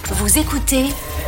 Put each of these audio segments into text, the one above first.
Vous écoutez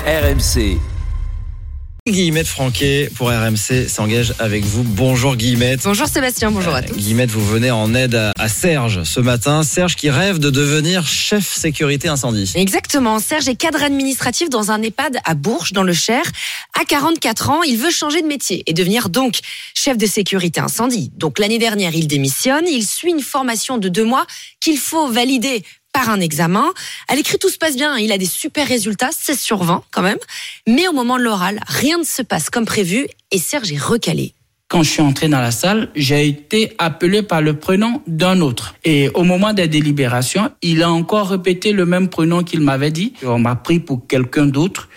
RMC. Guillemette Franquet pour RMC s'engage avec vous. Bonjour Guillemette. Bonjour Sébastien, bonjour à tous. Guillemette, vous venez en aide à Serge ce matin. Serge qui rêve de devenir chef sécurité incendie. Exactement, Serge est cadre administratif dans un EHPAD à Bourges dans le Cher. À 44 ans, il veut changer de métier et devenir donc chef de sécurité incendie. Donc l'année dernière, il démissionne, il suit une formation de 2 mois qu'il faut valider par un examen. À l'écrit, tout se passe bien. Il a des super résultats, 16 sur 20 quand même. Mais au moment de l'oral, rien ne se passe comme prévu et Serge est recalé. Quand je suis entré dans la salle, j'ai été appelé par le prénom d'un autre. Et au moment des délibérations, il a encore répété le même prénom qu'il m'avait dit. On m'a pris pour quelqu'un d'autre.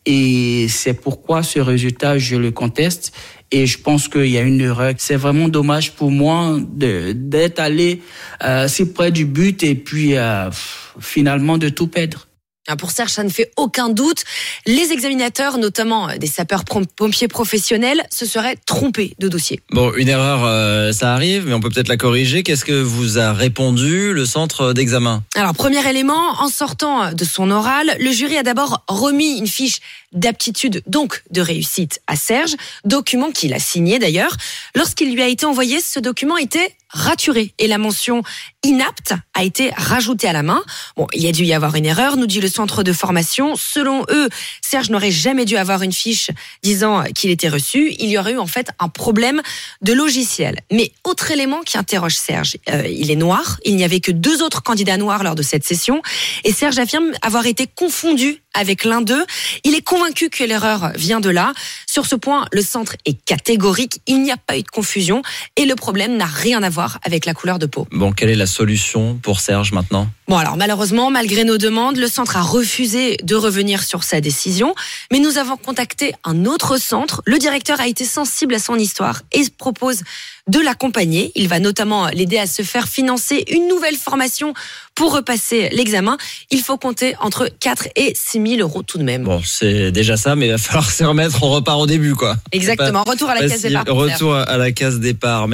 Et c'est pourquoi ce résultat, je le conteste. Et je pense qu'il y a une erreur. C'est vraiment dommage pour moi d'être allé si près du but et puis finalement de tout perdre. Pour Serge, ça ne fait aucun doute. Les examinateurs, notamment des sapeurs-pompiers professionnels, se seraient trompés de dossier. Bon, une erreur, ça arrive, mais on peut peut-être la corriger. Qu'est-ce que vous a répondu le centre d'examen ? Alors, premier élément, en sortant de son oral, le jury a d'abord remis une fiche d'aptitude, donc de réussite, à Serge, document qu'il a signé d'ailleurs. Lorsqu'il lui a été envoyé, ce document était raturé et la mention inapte a été rajoutée à la main. Bon, il y a dû y avoir une erreur, nous dit le centre de formation. Selon eux, Serge n'aurait jamais dû avoir une fiche disant qu'il était reçu. Il y aurait eu en fait un problème de logiciel. Mais autre élément qui interroge Serge, il est noir. Il n'y avait que 2 autres candidats noirs lors de cette session. Et Serge affirme avoir été confondu avec l'un d'eux. Il est convaincu que l'erreur vient de là. Sur ce point, le centre est catégorique. Il n'y a pas eu de confusion et le problème n'a rien à voir avec la couleur de peau. Bon, quelle est la solution pour Serge maintenant ? Bon, alors malheureusement, malgré nos demandes, le centre a refusé de revenir sur sa décision. Mais nous avons contacté un autre centre. Le directeur a été sensible à son histoire et propose de l'accompagner. Il va notamment l'aider à se faire financer une nouvelle formation pour repasser l'examen. Il faut compter entre 4 et 6 000 euros tout de même. Bon, c'est déjà ça, mais il va falloir s'y remettre. On repart au début, quoi. Exactement. Retour à la case départ. Retour à la case départ.